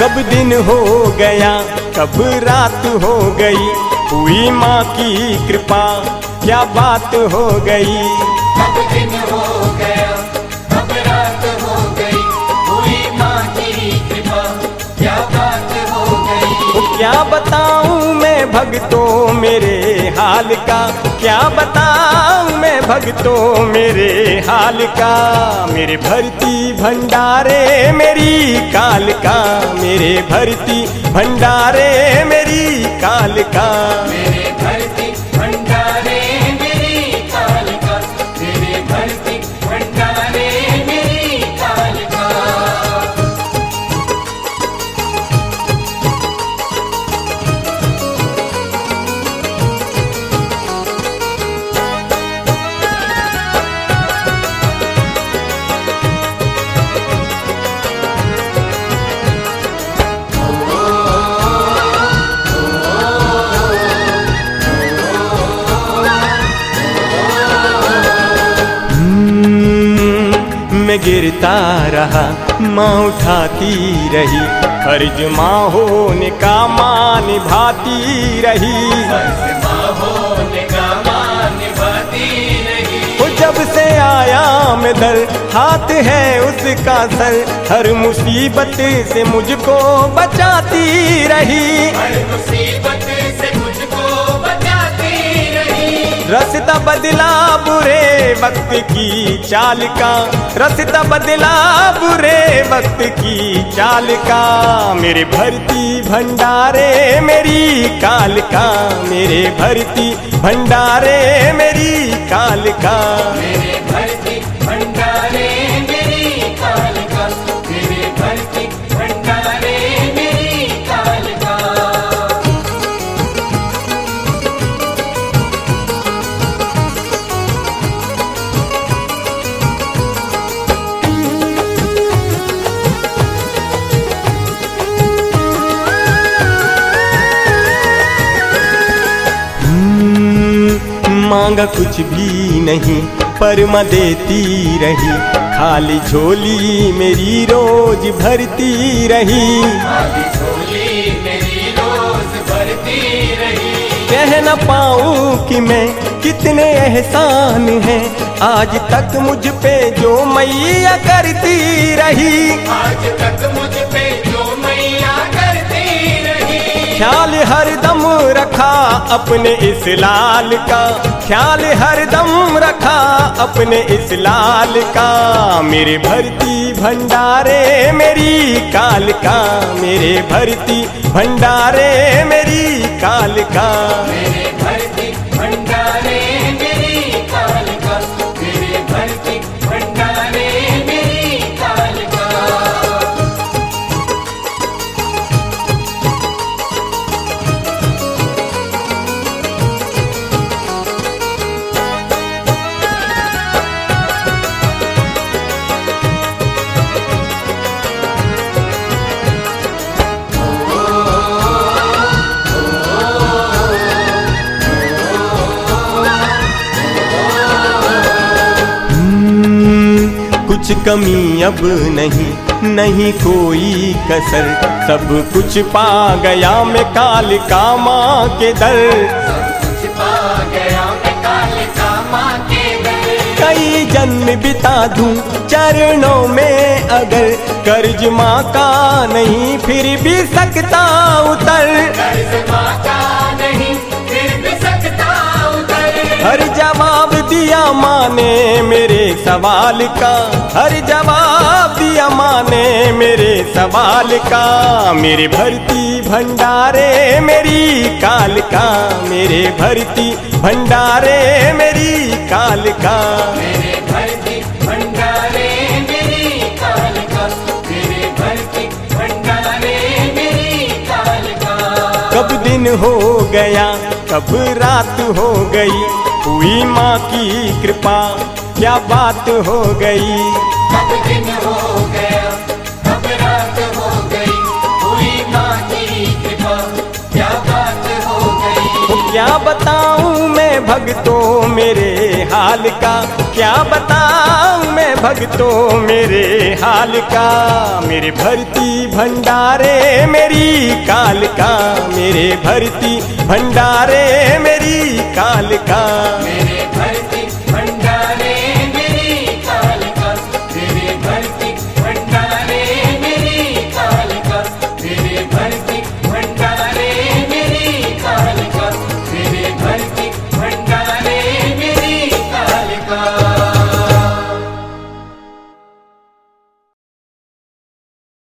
कब दिन हो गया कब रात हो गई, हुई माँ की कृपा क्या बात हो गई। कब दिन हो गया कब रात हो गई, हुई माँ की कृपा क्या बात हो गई। तो क्या बताऊं मैं भक्तों मेरे हाल का, क्या बताऊं मैं भक्तों मेरे हाल का। मेरे भरती भंडारे मेरी काल का, मेरे भरती भंडारे मेरी काल का। मेरे भरती भंडारे मेरी काल का, मेरे भरती भंडारे मेरी काल का। मैं गिरता रहा माँ उठाती रही, फर्ज माँ होने का माँ निभाती रही। वो जब से आया मैं दर, हाथ है उसका सर, हर मुसीबत से मुझको बचाती रही। हर मुसीबत से मुझको बचाती रही। रास्ता बदला बुरे वक्त की चाल का, रास्ता बदला बुरे वक्त की चाल का। मेरे भरती भंडारे मेरी काल का, मेरे भरती भंडारे मेरी काल का। मेरे भरती भंडारे मेरी काल का, मेरे भरती भंडारे मेरी काल का। मांगा कुछ भी नहीं पर माँ देती रही, खाली झोली मेरी रोज भरती रही। खाली झोली मेरी रोज भरती रही। कह न पाऊं कि मैं कितने एहसान हैं, आज तक मुझ पे जो मैया करती रही। आज तक मुझ पे जो मैया करती रही। ख्याल हरदम रखा अपने इस लाल का, ख्याल हरदम रखा अपने इस लाल का। मेरे भरती भंडारे मेरी काल का, मेरे भरती भंडारे मेरी काल का। मेरे भरती भंडारे मेरी काल का, मेरे भरती भंडारे मेरी काल का। कुछ कमी अब नहीं, नहीं कोई कसर, सब कुछ पा गया मैं काल का माँ के दर। कुछ पा गया मैं काल का माँ के दर। कई जन्म बिता दूं चरणों में अगर, कर्ज माँ का नहीं फिर भी सकता उतर। कर्ज माँ का नहीं फिर भी सकता उतर। हर जवाब दिया माँ ने मेरे सवाल का, हर जवाब दिया माँ ने मेरे सवाल का। मेरे भरती भंडारे मेरी काल का, मेरे भरती भंडारे मेरी काल का। मेरे भरती भंडारे मेरी काल का, मेरे भरती भंडारे मेरी काल का। कब दिन हो गया कब रात हो गई, हुई माँ की कृपा क्या बात हो गई। कब दिन हो गया कब रात हो गई, हुई माँ की कृपा क्या बात हो गई। तो क्या बताऊं मैं भक्तों मेरे हाल का, क्या बताऊं मैं भक्तों मेरे हाल का, मेरे भरती भंडारे मेरी काल का, मेरे भरती भंडारे मेरी काल का।